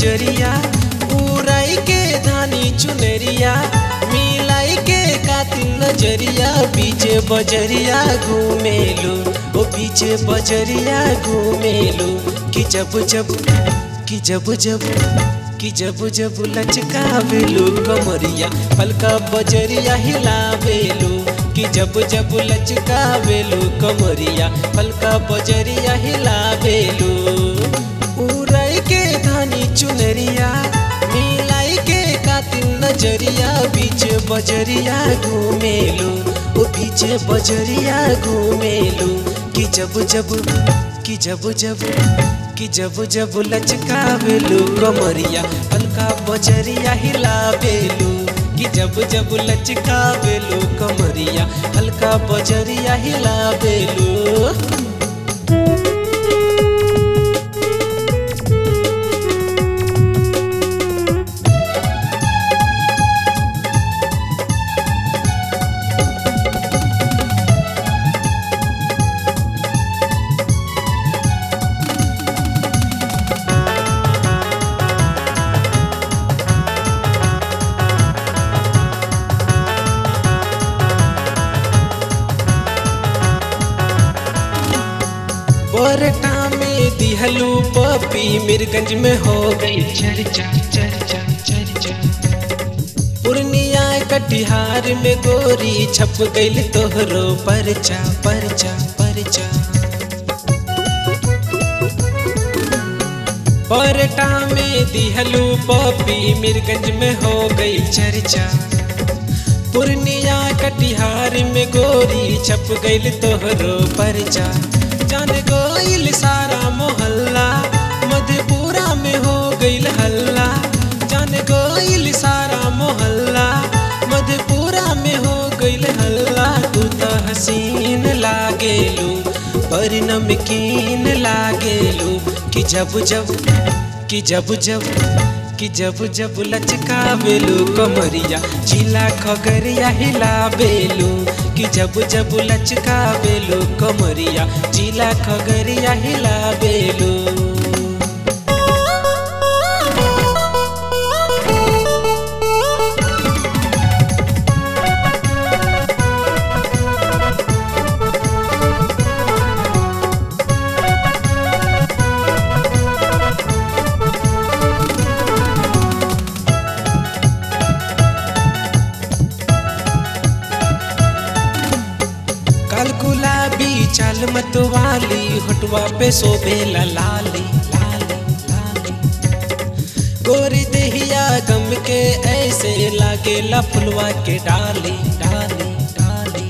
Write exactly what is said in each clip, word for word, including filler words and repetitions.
बजरिया उड़ाई के धानी चुनरिया मिलाई के कातिल नजरिया पीछे बजरिया घूमेलू ओ पीछे बजरिया घूमेलू कि जब जब कि जब जब कि जब जब लचकावेलू कमरिया पलका बजरिया हिलावेलू कि जब जब लचकावेलू कमरिया पलका बजरिया हिलावेलू उड़ाई के धानी चुनरिया मिलाई के कातिल नजरिया बीच बजरिया घूमेलू ओ पीछे बजरिया घूमेलू कि जब जब कि जब जब कि जब जब लचकावेलू कमरिया हल्का बजरिया हिलावेलू कि जब जब लचकावेलू कमरिया हल्का बजरिया हिलावेलू। बरटा में दिहलू पपी मीरगंज में हो गई चर्चा चर्चा चर्चा पूर्णिया कटिहार में गोरी छप गई तोहरो परचा परचा परचा बरटा में दिहलू पपी मीरगंज में हो गई चर्चा पूर्णिया कटिहार में गोरी छप गई तोहरो परचा जान गईल सारा मोहल्ला मधेपुरा में हो गईल हल्ला जान गईल सारा मोहल्ला मधेपुरा में हो गईल हल्ला तू तो हसीन लागेलू पर नमकीन लागेलू कि जब जब कि जब जब कि जब जब लचकावेलू कमरिया जिला खगरिया हिलावेलू कि जब जब लचकावेलू कमरिया जिला खगरिया हिलावेलू। गुलाबी चाल मतवाली होठवा पे शोभेला लाली लाली लाली गोरी देहिया गम के ऐसे लागेला फुलवा के डाली डाली डाली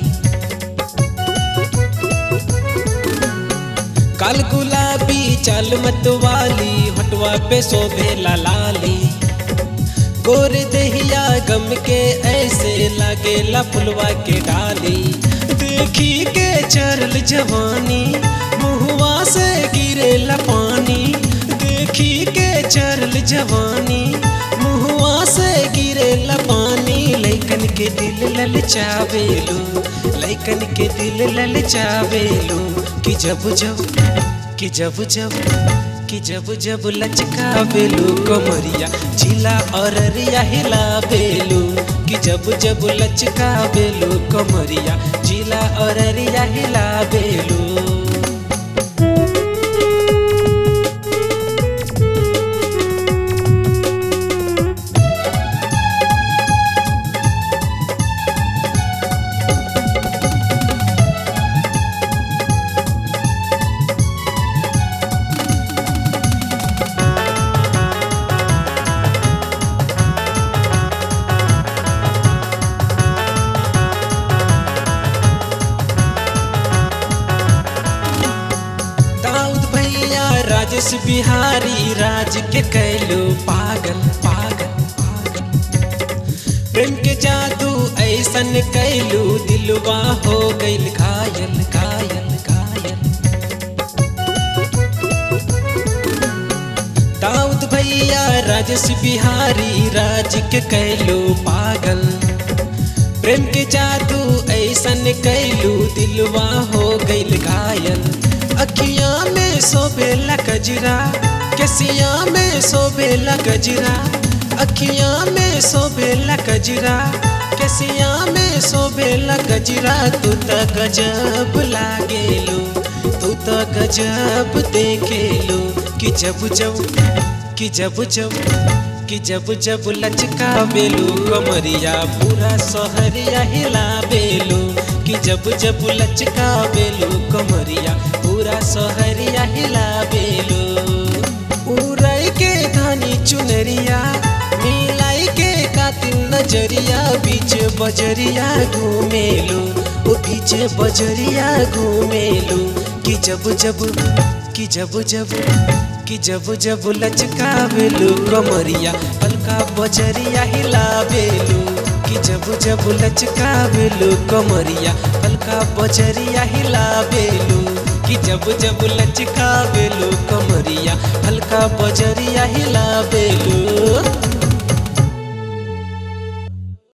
काल गुलाबी चाल मतवाली होठवा पे शोभेला लाली गोरी देहिया गम के ऐसे लागेला फुलवा के डाली देखी के चरल जवानी मुहवा से गिरेला पानी देखी के चरल जवानी मुहवा से गिरेला पानी लइकन के दिल ललचावेलू लइकन के दिल ललचावेलू कि जब जब कि जब जब कि जब जब लचकावेलू कमरिया जिला अररिया हिलावेलू कि जब जब लचकावेलू कमरिया जिला अररिया हिलावेलू। राजेश बिहारी राज के कैलू पागल पागल पागल प्रेम के जादू ऐसन कैलू दिलवा हो गईल घायल घायल घायल दाऊद भैया राजेश बिहारी राज के कैलू पागल प्रेम के जादू ऐसन कैलू दिलवा हो गईल घायल अखियां में शोभेला कजरा केसिया में शोभेला गजरा, अखिया में शोभेला गजरा, केसिया में शोभेला गजरा। तू त गजब लागेलो, तू त गजब देखेलो कि जब जब कि जब जब कि जब जब लचकावेलो कमरिया पूरा शहरिया हिलावेलो कि जब जब लचकावेलो कमरिया पूरा शहरिया हिलावेलो। उड़ाई के धानी चुनरिया मिलाई के कातिल नजरिया बीच बजरिया घूमेलो, ओ बीच बजरिया घूमेलो कि जब जब कि जब जब कि जब जब लचकावेलो कमरिया हल्का बजरिया हिलावेलो कि जब जब लचकावेलो कमरिया हल्का बजरिया हिलावेलो कि जब जब लचकावेलो कमरिया हल्का बजरिया हिलावेलो।